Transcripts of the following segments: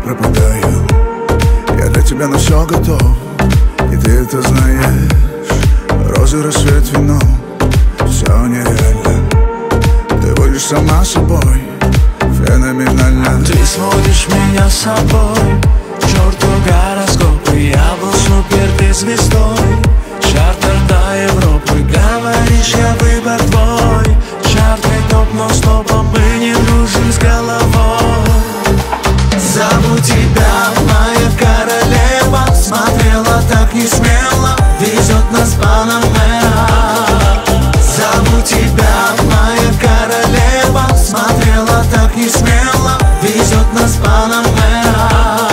пропадаю. Я для тебя на все готов, и ты это знаешь. Розы, рассвет, вино, все нереально. Ты будешь сама собой, феноменально. Ты сводишь меня с собой, к черту гороскопы. Я был супер, ты звездой, чартер до Европы. Говоришь, я выбор твой, чарты топ, но стопом мы не дружим с головой. Зову тебя, моя королева, смотрела так не смело, везет нас Панамера. Зову тебя, моя королева, смотрела так не смело, везет нас Панамера.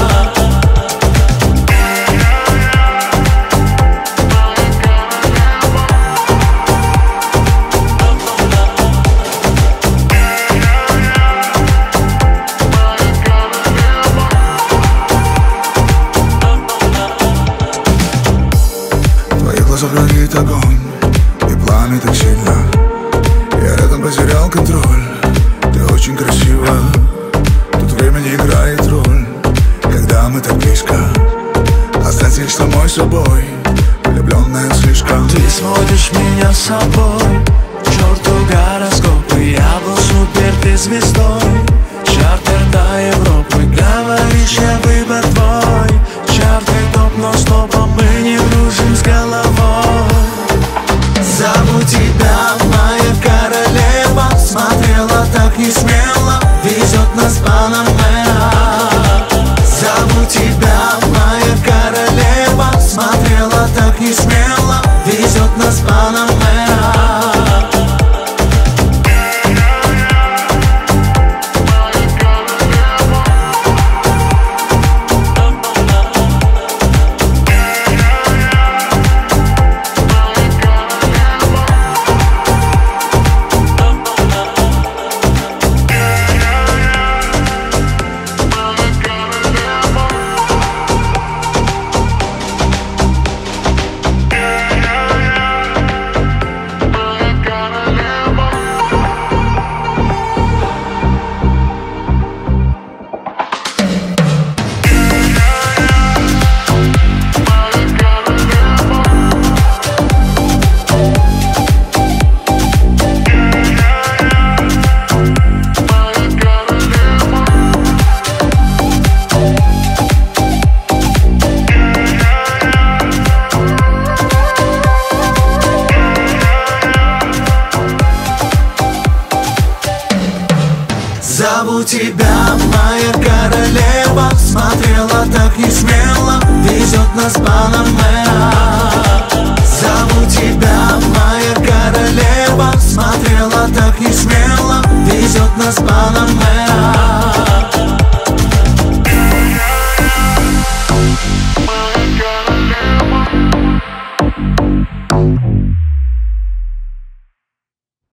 Горит огонь, и пламя так сильно. Я рядом потерял контроль. Ты очень красива. Тут время не играет роль, когда мы так близко. Останься самой собой, влюбленная слишком. Ты сводишь меня с собой, к черту гороскопы. Я был супер, ты звездой, чартер до Европы. Говоришь, я выбор твой, чарты топ, но стопом мы не дружим с головой. Зову тебя, моя королева, смотрела так не смело, везет нас Панамера. Зову тебя, моя королева, смотрела так не смело, везет нас Панамера. Зову тебя, моя королева, смотрела так не смело, везет нас Панамера. Зову тебя, моя королева, смотрела так не смело, везет нас Панамера.